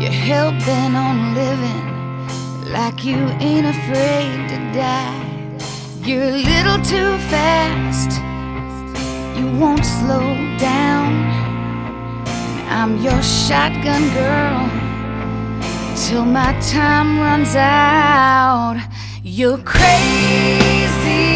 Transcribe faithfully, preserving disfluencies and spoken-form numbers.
You're hell-bent on living like you ain't afraid to die. You're a little too fast, you won't slow down. I'm your shotgun girl till my time runs out. You're crazy.